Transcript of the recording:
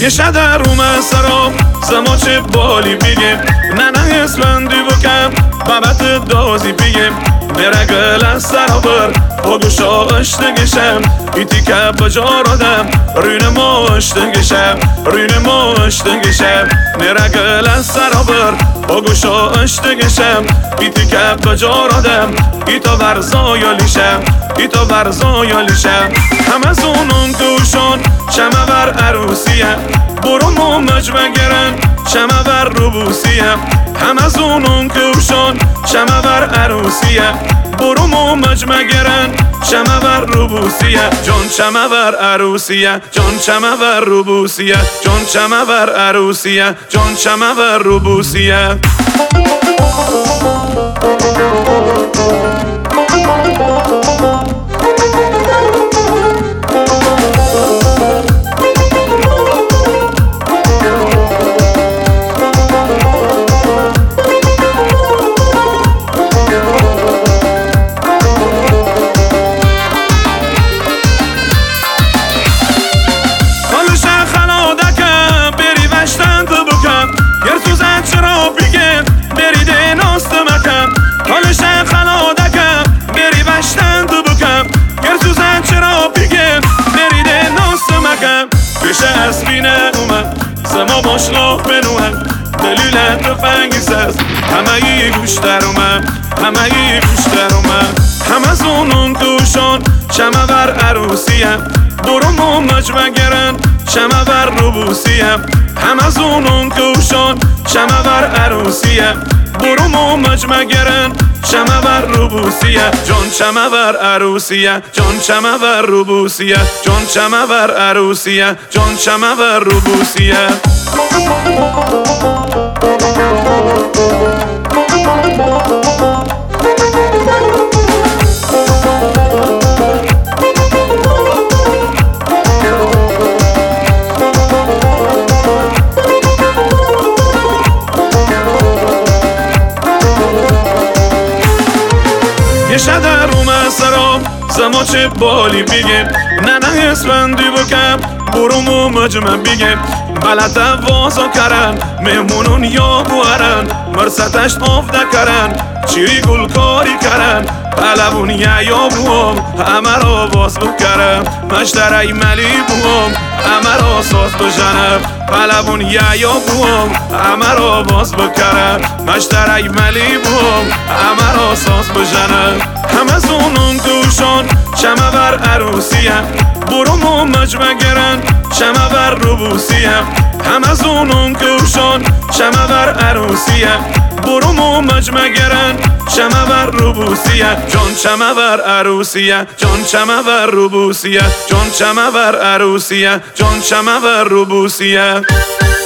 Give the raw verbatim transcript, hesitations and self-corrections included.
یه شدر رو من سرام زما چه بالی بگیم نه نه اسلندی بکم بابت دازی بگیم میره گل از سرابر بگوشا اشتگشم ایتی که بجا رادم روین ما اشتگشم روین ما اشتگشم میره گل از سرابر بگوشا اشتگشم ایتی که بجا رادم ایتا ورزا یالیشم ایتا ورزا یالیشم همه زونون توشون شمه ور عروسیه برو مو مجمع گرن شمه ور روبوسیه همه زونون کوشون شمه ور عروسیه برو مو مجمع گرن شمه ور روبوسیه جان شمه ور عروسیه جان شمه ور روبوسیه جان شمه ور عروسیه جان شمه ور روبوسیه اسبینه اومد زما باشلاق بنوهم دلیل تفنگیز است همه ی گوش در اومد همه ی گوش در اومد همه زونون توشون شمه ور عروسیه برو مو مجمع گرن شمه ور روبوسیه همه زونون توشون شمه ور عروسیه برو مو مجمع گرن شمه ور روبوسیه جان شمه ور عروسیه جان شمه ور روبوسیه جان شمه ور عروسیه جان شمه ور روبوسیه یه شدر رو من سرام زما چه بالی بگیم نه نه اسلندی بکم برو مو مجمع بگیم بلد وازا کرن مهمونون یا بوهرن مرستش آف دکرن چی گل کاری کرن پلوون یا بوام همه را باز بکرم مشترای ملی بوام همه را ساز بجنم پلوون یا بوام همه را باز بکرم مشترای ملی بوام همه را ساز بجنم همه زونون توشون شمه ور عروسیه برو مو مجمع گرن شمه ور روبوسیه همه زونون کوشون شمه ور عروسیه برو مو مجمع گرن شمه ور روبوسیه جان شمه ور عروسیه جان شمه ور روبوسیه جان شمه ور عروسیه جان شمه ور روبوسیه